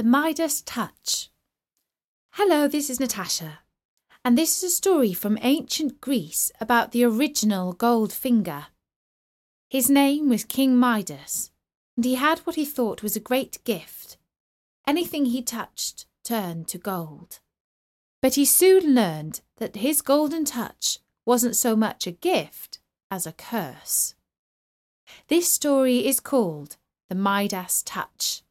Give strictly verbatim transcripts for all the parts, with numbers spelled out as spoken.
The Midas Touch. Hello, this is Natasha, and this is a story from ancient Greece about the original gold finger. His name was King Midas, and he had what he thought was a great gift. Anything he touched turned to gold. But he soon learned that his golden touch wasn't so much a gift as a curse. This story is called The Midas Touch.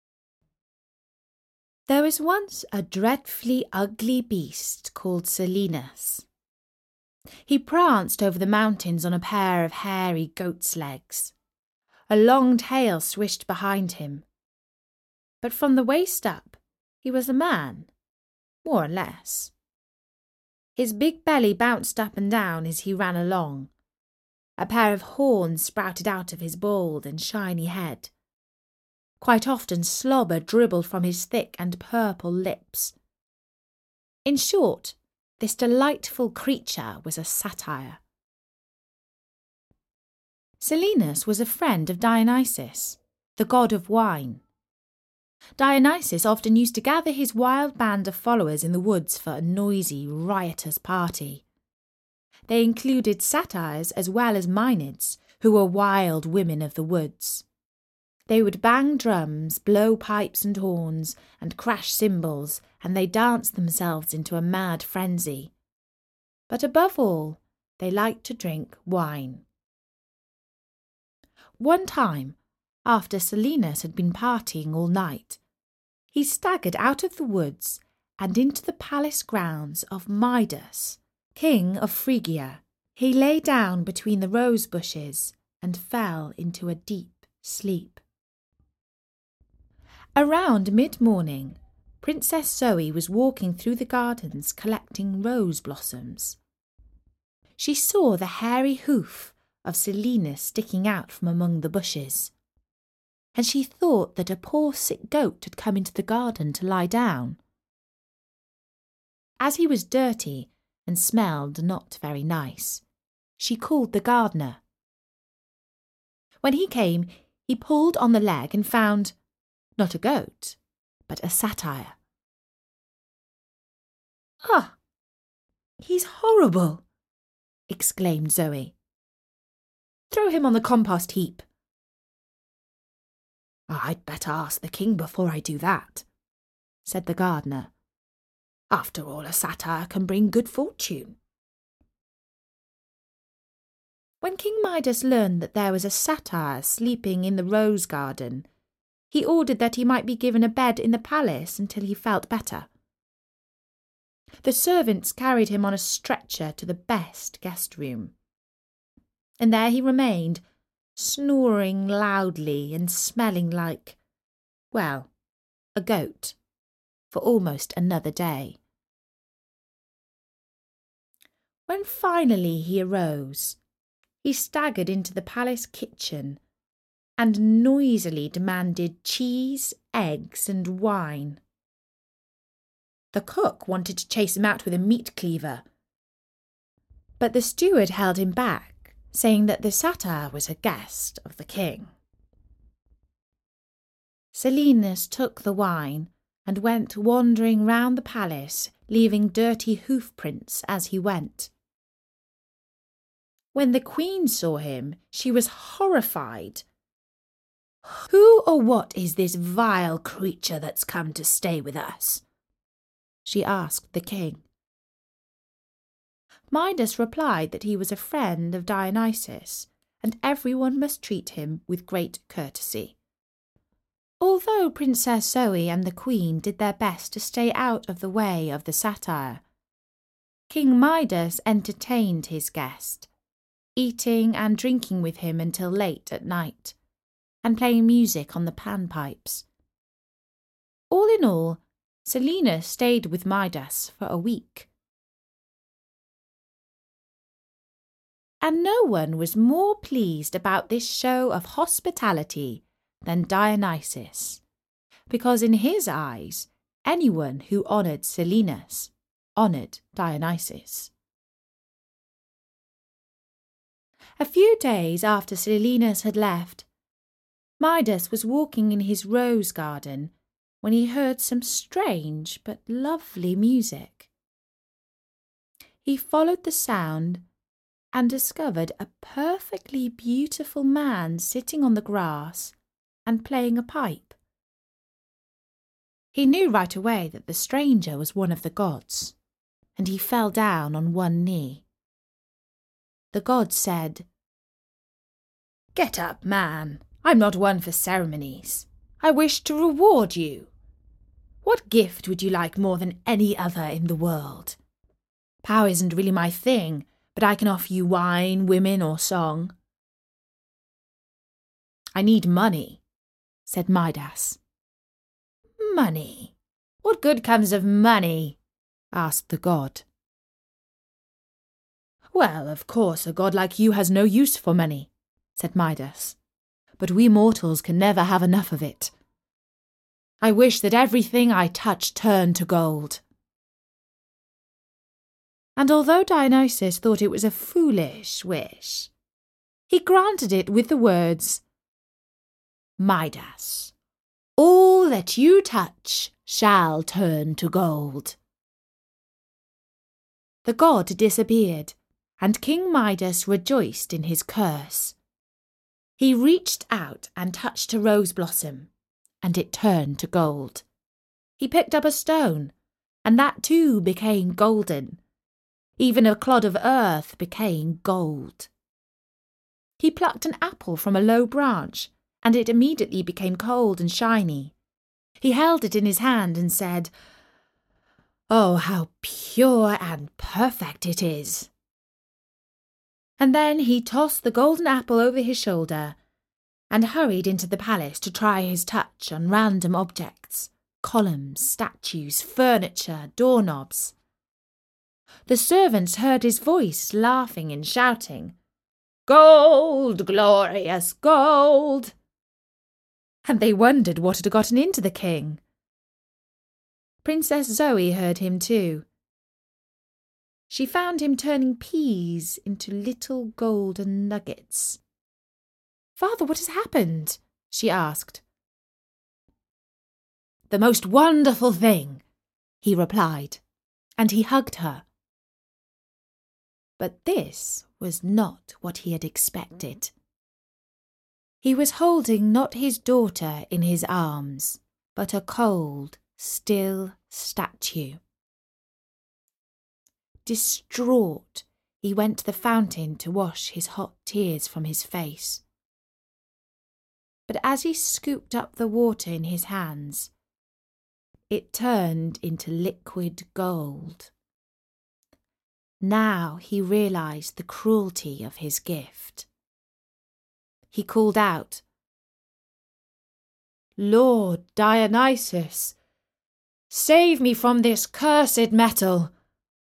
There was once a dreadfully ugly beast called Silenus. He pranced over the mountains on a pair of hairy goat's legs. A long tail swished behind him. But from the waist up, he was a man, more or less. His big belly bounced up and down as he ran along. A pair of horns sprouted out of his bald and shiny head. Quite often slobber dribbled from his thick and purple lips. In short, this delightful creature was a satyr. Silenus was a friend of Dionysus, the god of wine. Dionysus often used to gather his wild band of followers in the woods for a noisy, riotous party. They included satyrs as well as Maenads, who were wild women of the woods. They would bang drums, blow pipes and horns, and crash cymbals, and they danced themselves into a mad frenzy. But above all, they liked to drink wine. One time, after Silenus had been partying all night, he staggered out of the woods and into the palace grounds of Midas, king of Phrygia. He lay down between the rose bushes and fell into a deep sleep. Around mid-morning, Princess Zoe was walking through the gardens collecting rose blossoms. She saw the hairy hoof of Silenus sticking out from among the bushes, and she thought that a poor sick goat had come into the garden to lie down. As he was dirty and smelled not very nice, she called the gardener. When he came, he pulled on the leg and found not a goat, but a satyr. "Ah, he's horrible!" exclaimed Zoe. "Throw him on the compost heap." "I'd better ask the king before I do that," said the gardener. "After all, a satyr can bring good fortune." When King Midas learned that there was a satyr sleeping in the rose garden, he ordered that he might be given a bed in the palace until he felt better. The servants carried him on a stretcher to the best guest room, and there he remained, snoring loudly and smelling like, well, a goat, for almost another day. When finally he arose, he staggered into the palace kitchen and noisily demanded cheese, eggs, and wine. The cook wanted to chase him out with a meat cleaver, but the steward held him back, saying that the satyr was a guest of the king. Silenus took the wine and went wandering round the palace, leaving dirty hoof prints as he went. When the queen saw him, she was horrified. "Who or what is this vile creature that's come to stay with us?" she asked the king. Midas replied that he was a friend of Dionysus, and everyone must treat him with great courtesy. Although Princess Zoe and the queen did their best to stay out of the way of the satyr, King Midas entertained his guest, eating and drinking with him until late at night, and playing music on the panpipes. All in all, Silenus stayed with Midas for a week. And no one was more pleased about this show of hospitality than Dionysus, because in his eyes, anyone who honoured Silenus honoured Dionysus. A few days after Silenus had left, Midas was walking in his rose garden when he heard some strange but lovely music. He followed the sound and discovered a perfectly beautiful man sitting on the grass and playing a pipe. He knew right away that the stranger was one of the gods, and he fell down on one knee. The god said, "Get up, man. I'm not one for ceremonies. I wish to reward you. What gift would you like more than any other in the world? Power isn't really my thing, but I can offer you wine, women, or song." "I need money," said Midas. "Money? What good comes of money?" asked the god. "Well, of course, a god like you has no use for money," said Midas, "but we mortals can never have enough of it. I wish that everything I touch turned to gold." And although Dionysus thought it was a foolish wish, he granted it with the words, "Midas, all that you touch shall turn to gold." The god disappeared, and King Midas rejoiced in his curse. He reached out and touched a rose blossom, and it turned to gold. He picked up a stone, and that too became golden. Even a clod of earth became gold. He plucked an apple from a low branch, and it immediately became cold and shiny. He held it in his hand and said, "Oh, how pure and perfect it is." And then he tossed the golden apple over his shoulder and hurried into the palace to try his touch on random objects, columns, statues, furniture, doorknobs. The servants heard his voice laughing and shouting, "Gold, glorious gold!" And they wondered what had gotten into the king. Princess Zoe heard him too. She found him turning peas into little golden nuggets. "Father, what has happened?" she asked. "The most wonderful thing," he replied, and he hugged her. But this was not what he had expected. He was holding not his daughter in his arms, but a cold, still statue. Distraught, he went to the fountain to wash his hot tears from his face. But as he scooped up the water in his hands, it turned into liquid gold. Now he realized the cruelty of his gift. He called out, "Lord Dionysus, save me from this cursed metal."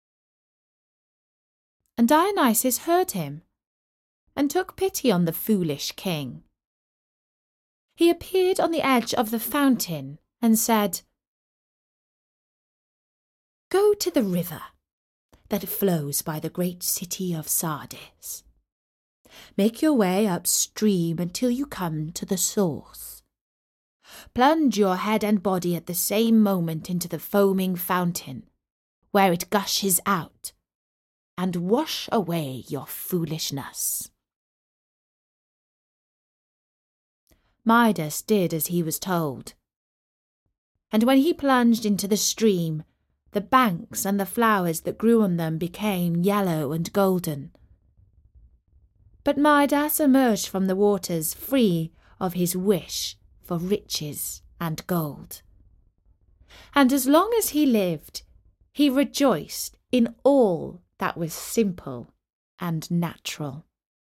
And Dionysus heard him and took pity on the foolish king. He appeared on the edge of the fountain and said, "Go to the river that flows by the great city of Sardis. Make your way upstream until you come to the source. Plunge your head and body at the same moment into the foaming fountain, where it gushes out, and wash away your foolishness." Midas did as he was told, and when he plunged into the stream, the banks and the flowers that grew on them became yellow and golden. But Midas emerged from the waters free of his wish for riches and gold. And as long as he lived, he rejoiced in all that was simple and natural.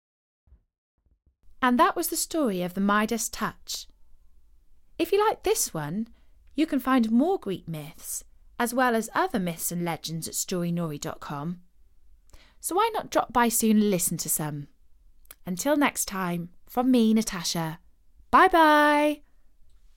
And that was the story of the Midas touch. If you like this one, you can find more Greek myths, as well as other myths and legends at Storynori dot com. So why not drop by soon and listen to some? Until next time, from me, Natasha, bye-bye!